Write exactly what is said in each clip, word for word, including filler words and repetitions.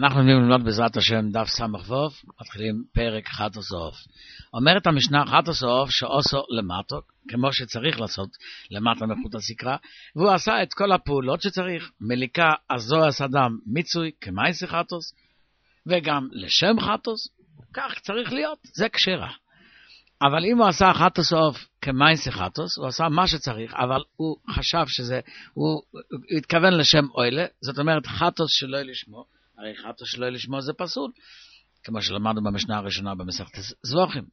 אנחנו ללמוד בעזרת השם דף סמך ווף, מתחילים פרק חטוס עוף. אומרת המשנה חטוס עוף שעושו למטו, כמו שצריך לעשות למטה מחוט הסקרה, והוא עשה את כל הפעולות שצריך, מליקה הזוהס אדם מיצוי כמייסי חטוס, וגם לשם חטוס, כך צריך להיות, זה כשרה. אבל אם הוא עשה חטוס עוף כמייסי חטוס, הוא עשה מה שצריך, אבל הוא חשב שזה, הוא, הוא התכוון לשם אוילה, זאת אומרת חטוס שלא לשמו, הרי חטוס שלא לשמו זה פסול, כמו שלמדנו במשנה הראשונה במסכת זבוחים.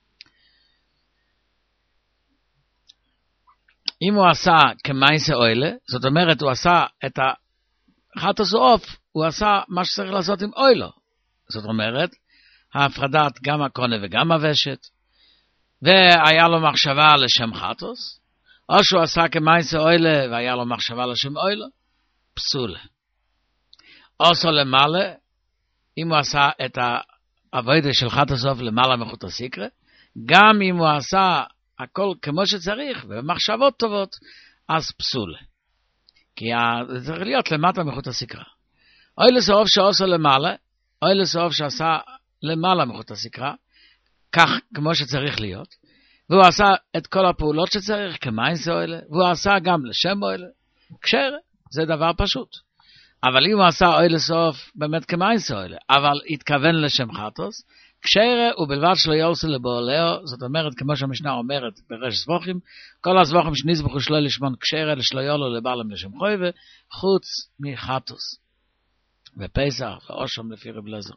אם הוא עשה כמייסי אוילה, זאת אומרת הוא עשה את החטוס עוף, הוא עשה מה שצריך לעשות עם אוילו, זאת אומרת, ההפרדת גם הקונה וגם הוושת, והיה לו מחשבה לשם חטוס, או שהוא עשה כמייסי אוילה והיה לו מחשבה לשם אוילו, פסול. עושו למעלה, אם הוא עשה את העבודה של חטוס עוף למעלה מחוט הסקרה, גם אם הוא עשה הכל כמו שצריך, במחשבות טובות, אז פסול. כי זה צריך להיות למטה מחוט הסקרה. אוילה סעוף שעושו למעלה, אוילה סעוף שעשה למעלה מחוט הסקרה, כך כמו שצריך להיות, והוא עשה את כל הפעולות שצריך כמייסי אוילה, והוא עשה גם לשם אוילה, כשרה, זה דבר פשוט. אבל אם הוא עשה אוילה סוף באמת כמייסי אוילה, אבל התכוון לשם חטוס, כשרה ובלבד שלא יעשה לבעולהו, זאת אומרת כמו שהמשנה אומרת בראש זבוחים, כל הזבוחים שנזבחו שלא לשמון כשרה לשלא יעלו לבעלם לשם חויבה, חוץ מחטוס. ופסח ואושם לפי רב אליעזר.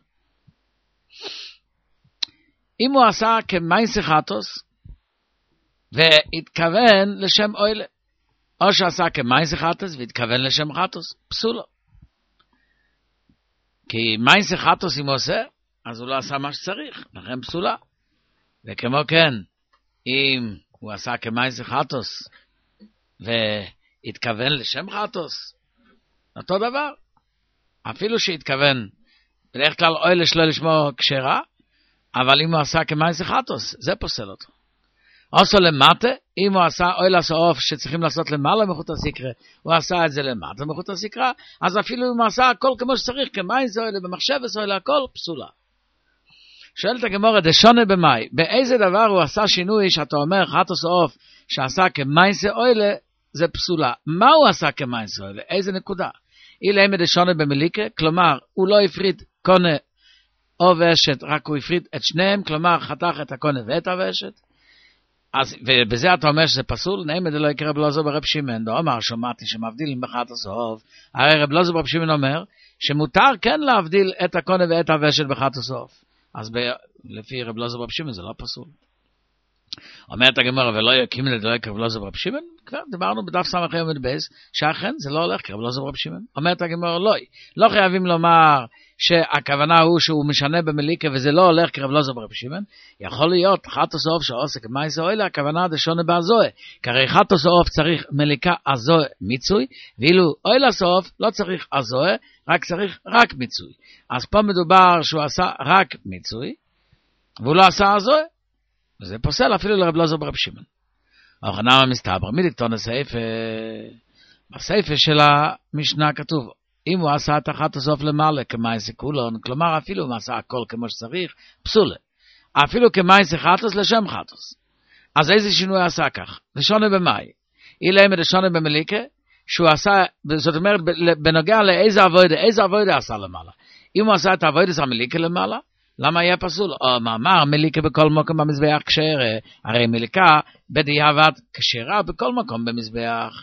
אם הוא עשה כמייסי חטוס, והתכוון לשם אוילה, או שעשה כמייסי חטוס, והתכוון לשם חטוס, פסולו. כי מייסי חטוס אם הוא עושה, אז הוא לא עשה מה שצריך, לכן פסולה. וכמו כן, אם הוא עשה כמייסי חטוס, והתכוון לשם חטוס, אותו דבר. אפילו שהתכוון, בדרך כלל אוילה שלא לשמו כשרה, אבל אם הוא עשה כמייסי חטוס, זה פוסל אותו. עושו למטה, אם הוא עשה אוילה סעוף שצריכים לעשות למעלה מחוט הסקרה, הוא עשה את זה למטה מחוט הסקרה, אז אפילו אם הוא עשה הכל כמו שצריך, כמייסי אוילה, במחשב אוילה, הכל פסולה. שואלת הגמרא, דשונה במאי, באיזה דבר הוא עשה שינוי שאתה אומר חטוס עוף שעשה כמייסי אוילה, זה פסולה. מה הוא עשה כמייסי אוילה? איזה נקודה? אילה דשונה במליקה, כלומר, הוא לא הפריד קונה או ושת, רק הוא הפריד את שניהם, כלומר, חתך את הקונה ואת הוושת. אז, ובזה אתה אומר שזה פסול, נעימה זה לא יקרה רב אלעזר ברב שמעון, ואומר, שמעתי שמבדילים בחטוס עוף, הרי רב אלעזר ברב שמעון אומר, שמותר כן להבדיל את הקונה ואת הוושת בחטוס עוף. אז ב, לפי רב אלעזר ברב שמעון זה לא פסול. אומרת הגמרא, ולא יקים לדלק רב אלעזר ברב שמעון, כבר דיברנו בדף סמך עמוד בייס, שאכן זה לא הולך כרב אלעזר ברב שמעון. אומרת הגמרא, לא, לא חייבים לומר שהכוונה הוא שהוא משנה במליקה וזה לא הולך כרב אלעזר ברב שמעון. יכול להיות חטוס עוף שעושה כמייסי אוילה, הכוונה דשונה בהזוהה. כי הרי חטוס עוף צריך מליקה הזוהה מיצוי, ואילו אוילה סעוף לא צריך הזוהה, רק צריך רק מיצוי. אז פה מדובר שהוא עשה רק מיצוי, והוא לא עשה הזוהה. וזה פוסל אפילו לרב אלעזר ברב שמעון. אוחנם המסתבר, מי דתון הסעיפה? בסעיפה של המשנה כתוב, אם הוא עשה את החטוס עוף למעלה כמייסי כולון, כלומר אפילו אם הוא עשה הכל כמו שצריך, פסולה. אפילו כמייסי חטוס לשם חטוס. אז איזה שינוי עשה כך? לשונה במאי. אילה אם לשונה במליקה, שהוא עשה, זאת אומרת, בנוגע לאיזה עבודה, איזה עבודה עשה למעלה. אם הוא עשה את העבודה של המליקה למעלה, למה יהיה פסול? או מאמר, מליקה בכל מקום במזבח כשרה, הרי מליקה בדיעבד כשרה בכל מקום במזבח.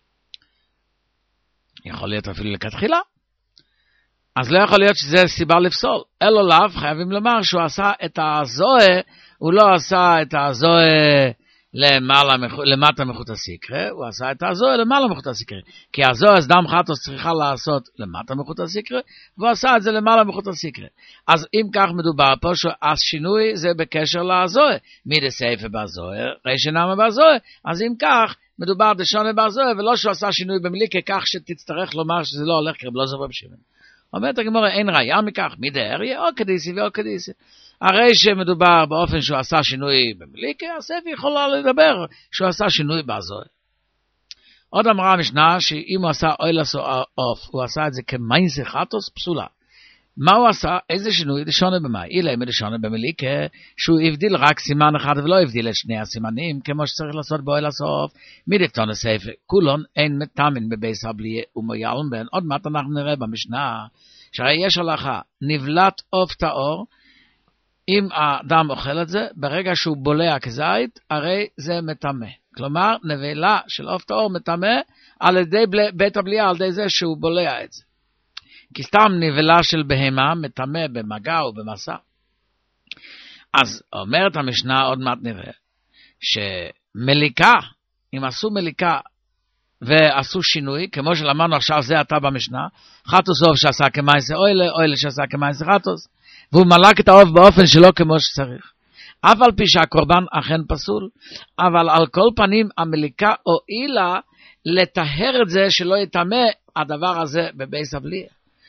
יכול להיות אפילו לכתחילה. אז לא יכול להיות שזה סיבה לפסול. אלו לאו חייבים לומר שהוא עשה את הזוהה, הוא לא עשה את הזוהה למעלה, למטה מחוט הסקרה, הוא עשה את הזוהה למעלה מחוט הסקרה. כי הזוהה דם חטוס צריכה לעשות למטה מחוט הסקרה, והוא עשה את זה למעלה מחוט הסקרה. אז אם כך מדובר פה, השינוי זה בקשר לזוהה. מי דסייפה בזוהה, רישא נמי בזוהה. אז אם כך, מדובר דשונה בזוהה, ולא שהוא עשה שינוי במליקה, כך שתצטרך לומר שזה לא הולך כרב אלעזר ברב שמעון. אומרת הגמרא, אין ראיה מכך, מי דאריה, או קדיסי ואו קדיסי. הרי שמדובר באופן שהוא עשה שינוי במליקה, הספר יכולה לדבר שהוא עשה שינוי בזוהה. עוד אמרה המשנה שאם הוא עשה אוילס או עוף, הוא עשה את זה כמייסי חטוס פסולה. מה הוא עשה? איזה שינוי? דשונה במאי. אילה אם דשונה במליקה, שהוא הבדיל רק סימן אחד ולא הבדיל את שני הסימנים, כמו שצריך לעשות באוהל הסוף. מדקתון הספר, כולון אין מטמין בבייס הבלי ומויאלם בן. עוד מעט אנחנו נראה במשנה, שהרי יש הלכה, נבלת עוף טהור, אם האדם אוכל את זה, ברגע שהוא בולע כזית, הרי זה מטמא. כלומר, נבלה של עוף טהור מטמא על ידי בית הבליעה, על ידי זה שהוא בולע את זה. כי סתם נבלה של בהמה מטמא במגע ובמסע. אז אומרת המשנה, עוד מעט נראה, שמליקה, אם עשו מליקה ועשו שינוי, כמו שלמדנו עכשיו זה עתה במשנה, חטוס עוף שעשה כמייסה אוילה, אוילה שעשה כמייסה חטוס, והוא מלק את העוף באופן שלא כמו שצריך. אף על פי שהקורבן אכן פסול, אבל על כל פנים המליקה הועילה לטהר את זה שלא יטמא הדבר הזה בבייס הבליע.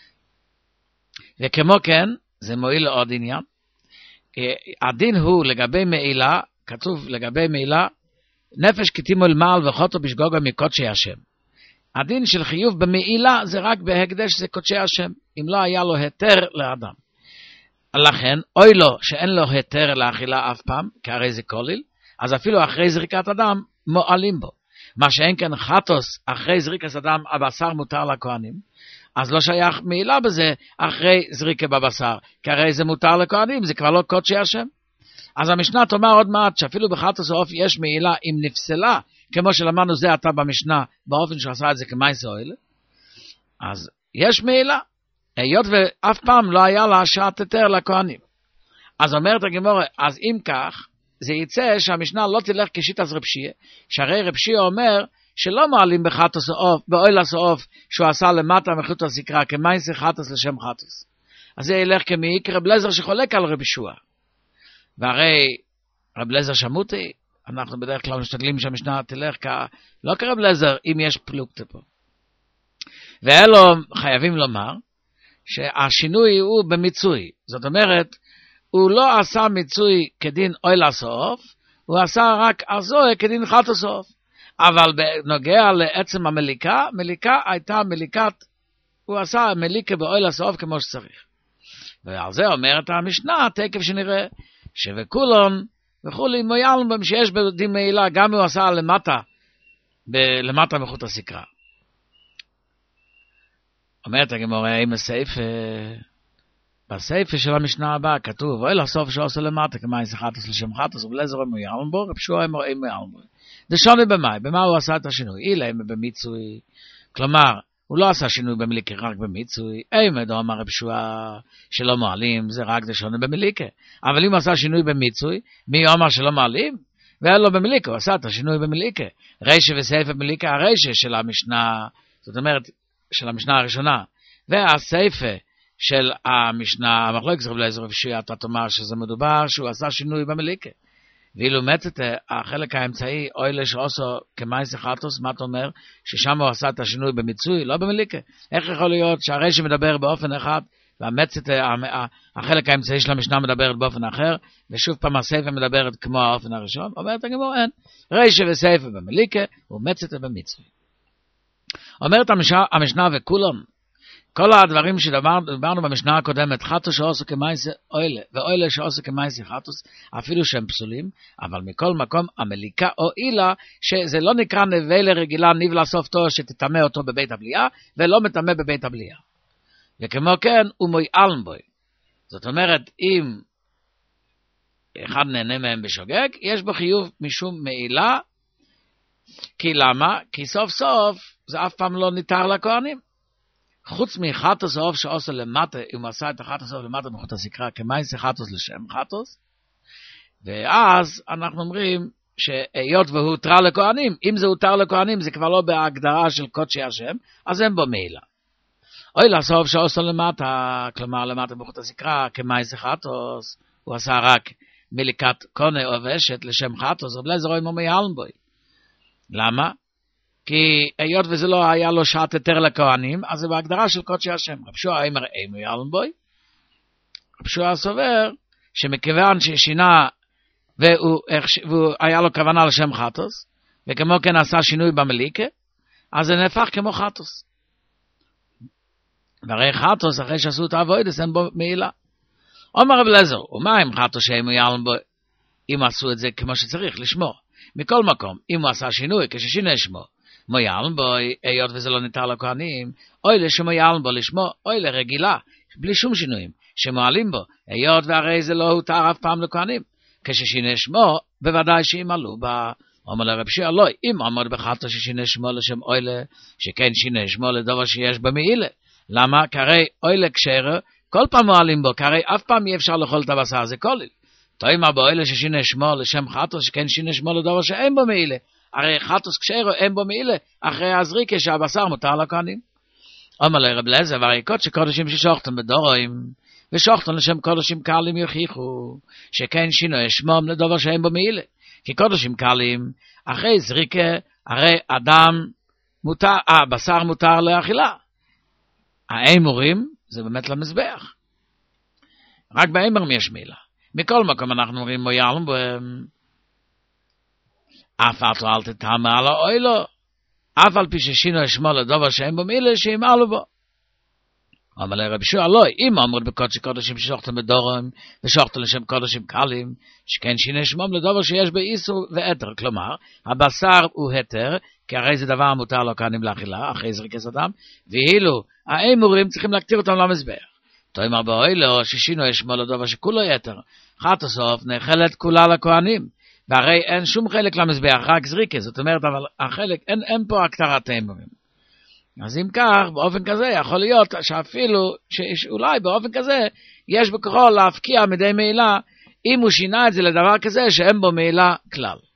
וכמו כן, זה מועיל לעוד עניין. הדין הוא לגבי מעילה, כתוב לגבי מעילה, נפש כתימול מעל וחוטו בשגוגו מקודשי השם. הדין של חיוב במעילה זה רק בהקדש זה קודשי השם, אם לא היה לו היתר לאדם. לכן, אוי לו שאין לו היתר לאכילה אף פעם, כי הרי זה כוליל, אז אפילו אחרי זריקת אדם מועלים בו. מה שאין כן חטוס, אחרי זריקת אדם הבשר מותר לכהנים, אז לא שייך מעילה בזה אחרי זריקה בבשר, כי הרי זה מותר לכהנים, זה כבר לא קודשי השם. אז המשנה תאמר עוד מעט שאפילו בחטוס העוף יש מעילה אם נפסלה, כמו שלמדנו זה עתה במשנה, באופן שעשה את זה כמייסה אוילה, אז יש מעילה. היות ואף פעם לא היה לה שעת היתר לכהנים. אז אומרת הגמרא, אז אם כך, זה יצא שהמשנה לא תלך כשיטת רב שיעה, שהרי רב שיעה אומר שלא מעלים בחטוס העוף, באוילס העוף, שהוא עשה למטה מחוט הסקרה, כמייסה חטוס לשם חטוס. אז זה ילך כמעיק רב לזר שחולק על רב ישוע. והרי רב לזר שמותי, אנחנו בדרך כלל משתדלים שהמשנה תלך כ... לא כרב לזר, אם יש פלוגתא פה. ואלו חייבים לומר, שהשינוי הוא במיצוי. זאת אומרת, הוא לא עשה מיצוי כדין אוילס העוף, הוא עשה רק הזוהה כדין חטוס העוף. אבל בנוגע לעצם המליקה, מליקה הייתה מליקת, הוא עשה מליקה באוילס העוף כמו שצריך. ועל זה אומרת המשנה, תקף שנראה, שבכולון וכולי מויאלם בהם שיש בדין מעילה, גם הוא עשה למטה, ב- למטה מחוט הסקרה. אומרת הגמרא, אם הסעיף, בסעיף של המשנה הבאה כתוב, אוי לסוף שעושה למטה, כמייסה חטוס לשם חטוס, ולעזר מויאלם בו, רב ישוע מויאלם בו. זה שונה במאי, במה הוא עשה את השינוי? אילה אם במיצוי, כלומר, הוא לא עשה שינוי במליקה, רק במיצוי, אימד, הוא אמר רב ישוע שלא מעלים, זה רק זה שונה במליקה. אבל אם הוא עשה שינוי במיצוי, מי אומר שלא מעלים? ואין לו במליקה, הוא עשה את השינוי במליקה. רשע וסעיפה במליקה, הרשע של המשנה, זאת אומרת, של המשנה הראשונה, והסעיפה של המשנה, המחלוקת רב אליעזר רב ישוע, אתה תאמר שזה מדובר, שהוא עשה שינוי במליקה. ואילו מצאת החלק האמצעי, אוילה שעושו כמייסה חטוס, מה אתה אומר? ששם הוא עשה את השינוי במיצוי, לא במליקה. איך יכול להיות שהרשע מדבר באופן אחד, והמצאת, החלק האמצעי של המשנה מדברת באופן אחר, ושוב פעם הסעיפה מדברת כמו האופן הראשון, אומרת הגמרא, אין. רשע וסעיפה במליקה, ומצאת במיצוי. אומרת המשנה וכולם, כל הדברים שדיברנו במשנה הקודמת, חטוס שעושו כמייסה אוילה, ואוילה שעושו כמייסה חטוס, אפילו שהם פסולים, אבל מכל מקום המליקה הועילה, שזה לא נקרא נבלה רגילה נבלה סוף תור שתטמא אותו בבית הבליעה, ולא מטמא בבית הבליעה. וכמו כן, הוא מויאלם בוי. זאת אומרת, אם אחד נהנה מהם בשוגג, יש בו חיוב משום מעילה, כי למה? כי סוף סוף זה אף פעם לא ניתר לכהנים. חוץ מחטוס העוף שעושה למטה, אם הוא עשה את החטוס העוף למטה מחוט הסקרה, כמייסה חטוס לשם חטוס, ואז אנחנו אומרים שהיות והוא הותר לכהנים, אם זה הותר לכהנים, זה כבר לא בהגדרה של קודשי השם, אז אין בו מעילה. אוי לעשוב שעושה למטה, כלומר למטה מחוט הסקרה, כמייסה חטוס, הוא עשה רק מליקת קונה או ושת לשם חטוס, רב אליעזר רואים מויאלם בוי. למה? כי היות וזה לא היה לו שעת היתר לכהנים, אז זה בהגדרה של קודשי השם. רב ישוע אמר אי מויאלם בוי. רב ישוע סובר שמכיוון ששינה והוא, והוא היה לו כוונה לשם חטוס, וכמו כן עשה שינוי במליקה, אז זה נהפך כמו חטוס. והרי חטוס, אחרי שעשו את העבודס, אין בו מעילה. אומר רב אליעזר, ומה אם חטוס שהם יעלם בו, אם עשו את זה כמו שצריך, לשמור. מכל מקום, אם הוא עשה שינוי, כששינה שמו, מו יעלם בו, היות וזה לא ניתן לכהנים, אוי לשמו יעלם בו לשמו, אוי לרגילה, בלי שום שינויים, שמועלים בו, היות והרי זה לא הותר אף פעם לכהנים. כששינה שמו, בוודאי שימלאו בה. אומר לרב שיעה, לא, אם עמוד בחטוס ששינה שמו לשם אוילה, שכן שינה שמו לדבר שיש במעילה. למה? כי הרי אוילה כשרה, כל פעם מועלים בו, כי הרי אף פעם אי אפשר לאכול את הבשר, זה כולל. תאמר באוילה ששינה שמו לשם חטוס, שכן שינה שמו לדבר שאין בו מעילה. הרי חטוס כשרה אין בו מעילה, אחרי הזריקה שהבשר מותר לכהנים. אומר לרב אליעזר, והרי קודש קודשים ששוחטם בדורים, ושוחטם לשם קודשים קלים יוכיחו, שכן שינה שמום לדבר שאין בו מעילה. כי קודשים קלים, אחרי זריקה, הרי אדם מותר, הבשר מותר לאכילה. האמורים, זה באמת למזבח. רק באמורים יש מילה. מכל מקום אנחנו אומרים, מויאלם בהם, אף אתו אל תתאמה על האוילו, אף על פי ששינו שמו לדבר שאין בו מילה, שימלאו בו. אבל לרב שיעה לא, אם אמרו בקודש קודשים ששוחטם בדורם, ושוחטם לשם קודשים קלים, שכן שינה שמום לדבר שיש באיסור והתר, כלומר, הבשר הוא התר, כי הרי זה דבר מותר לו כאנים לאכילה, אחרי זריקת אדם, ואילו האמורים צריכים להקטיר אותם למזבח. תאמר באוילו ששינו שמו לדבר שכולו יתר, חטוס סוף נאכלת כולה לכהנים, והרי אין שום חלק למזבח, רק זריקה, זאת אומרת, אבל החלק, אין, אין פה הקטרת האמורים. אז אם כך, באופן כזה, יכול להיות שאפילו, שאולי באופן כזה, יש בכוחו להפקיע מדי מעילה, אם הוא שינה את זה לדבר כזה, שאין בו מעילה כלל.